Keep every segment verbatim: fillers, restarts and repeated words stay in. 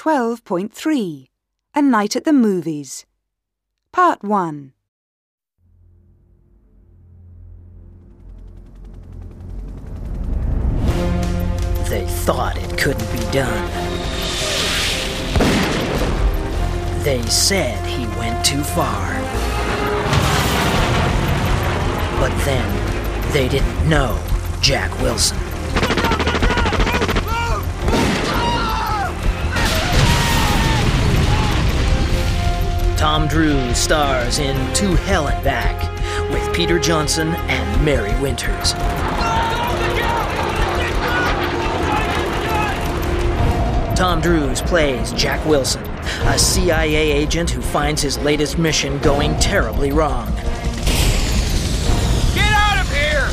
twelve point three, A Night at the Movies. Part one. They thought it couldn't be done. They said he went too far. But then, they didn't know Jack Wilson. Tom Drew stars in To Hell and Back with Peter Johnson and Mary Winters. Tom Drews plays Jack Wilson, a C I A agent who finds his latest mission going terribly wrong. Get out of here!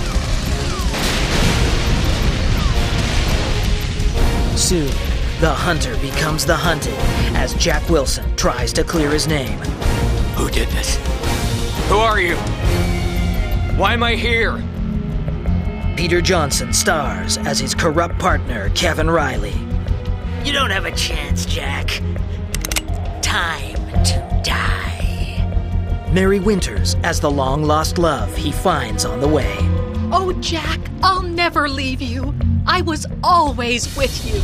Soon, the hunter becomes the hunted as Jack Wilson tries to clear his name. Who did this? Who are you? Why am I here? Peter Johnson stars as his corrupt partner, Kevin Riley. You don't have a chance, Jack. Time to die. Mary Winters as the long-lost love he finds on the way. Oh, Jack, I'll never leave you. I was always with you.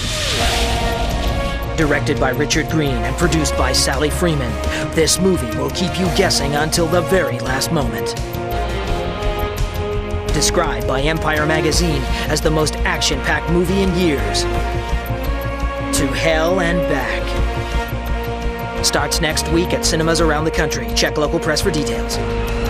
Directed by Richard Green and produced by Sally Freeman, this movie will keep you guessing until the very last moment. Described by Empire Magazine as the most action-packed movie in years. To Hell and Back. Starts next week at cinemas around the country. Check local press for details.